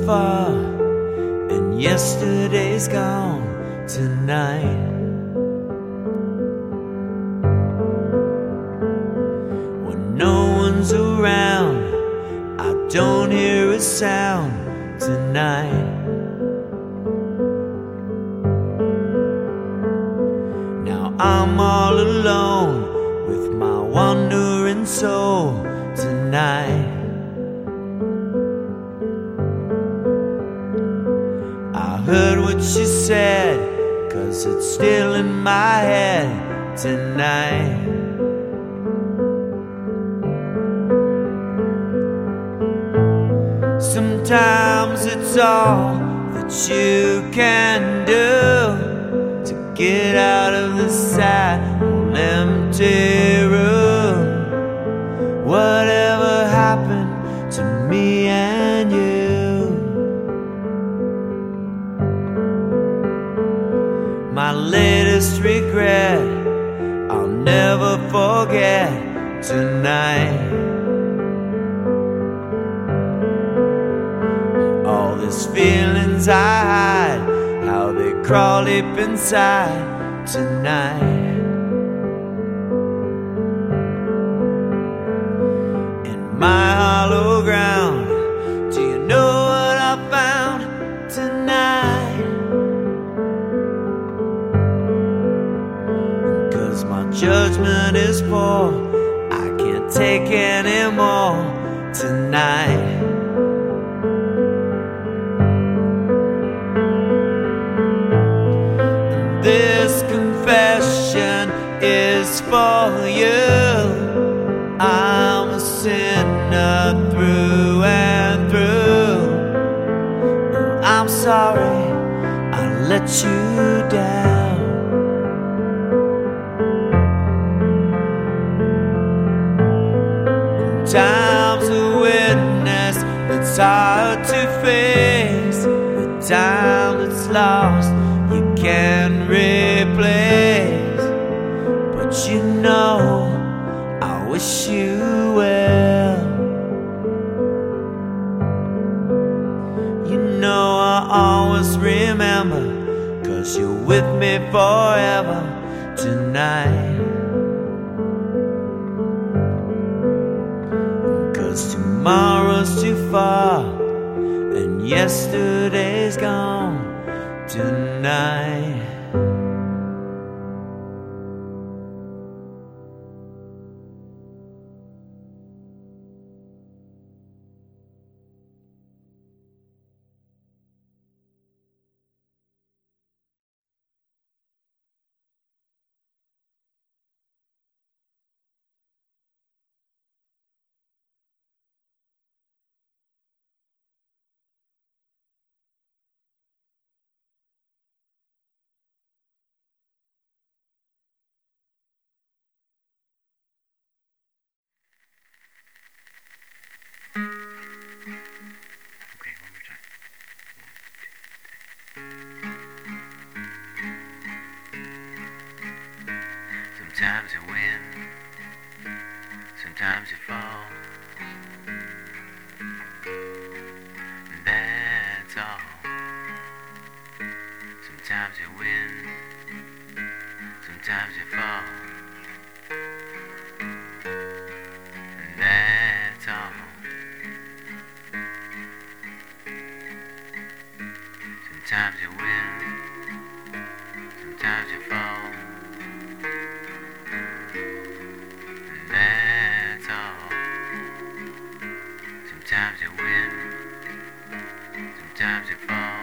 far, and yesterday's gone tonight. When no one's around, I don't hear a sound tonight. Now I'm all alone with my wandering soul tonight. I heard what she said, 'cause it's still in my head tonight. Sometimes it's all that you can do to get out of this sad old empty room. Whatever happened to me and you? My latest regret, I'll never forget tonight. All these feelings I hide, how they crawl deep inside tonight. In my hollow ground, do you know what I found tonight? 'Cause my judgment is poor, I can't take any more tonight. This confession is for you. I'm a sinner through and through. I'm sorry I let you down. Time's a witness that's hard to face. The time that's lost you can replace. But you know, I wish you well. You know I always remember, 'cause you're with me forever tonight. 'Cause tomorrow's too far, and yesterday's gone tonight. Okay, one more time. Sometimes you win, sometimes you fall, and that's all. Sometimes you win, sometimes you fall, and that's all. Sometimes you win, sometimes you fall, and that's all. Sometimes you win, sometimes you fall,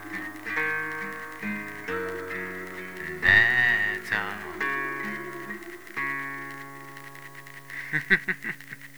and that's all.